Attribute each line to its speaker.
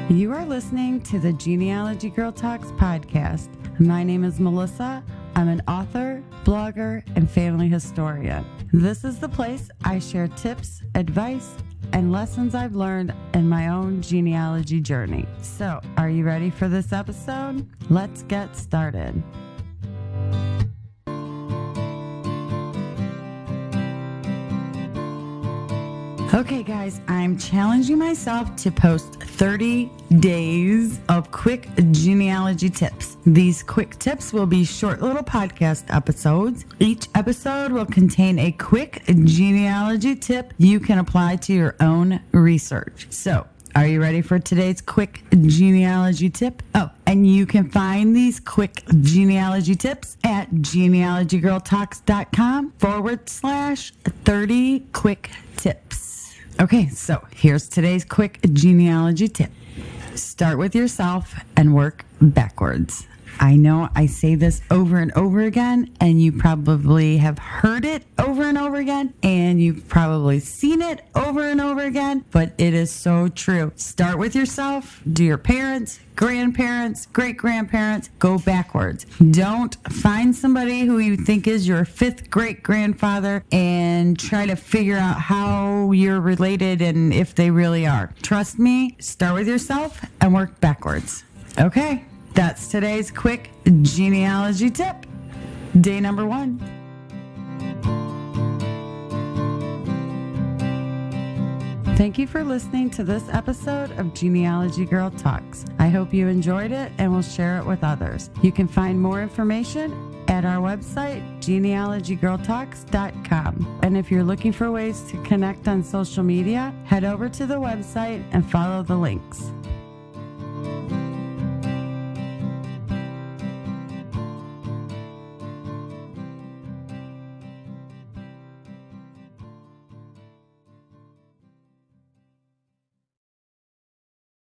Speaker 1: You are listening to the Genealogy Girl Talks podcast. My name is Melissa. I'm an author, blogger, and family historian. This is the place I share tips, advice, and lessons I've learned in my own genealogy journey. So, are you ready for this episode? Let's get started. Okay, guys, I'm challenging myself to post 30 days of quick genealogy tips. These quick tips will be short little podcast episodes. Each episode will contain a quick genealogy tip you can apply to your own research. So, are you ready for today's quick genealogy tip? Oh, and you can find these quick genealogy tips at genealogygirltalks.com/30 quick tips. Okay, so here's today's quick genealogy tip. Start with yourself and work backwards. I know I say this over and over again, and you probably have heard it over and over again, and you've probably seen it over and over again, but it is so true. Start with yourself, do your parents, grandparents, great-grandparents, go backwards. Don't find somebody who you think is your fifth great-grandfather and try to figure out how you're related and if they really are. Trust me, start with yourself and work backwards. Okay. That's today's quick genealogy tip. Day number 1. Thank you for listening to this episode of Genealogy Girl Talks. I hope you enjoyed it and will share it with others. You can find more information at our website, genealogygirltalks.com. And if you're looking for ways to connect on social media, head over to the website and follow the links.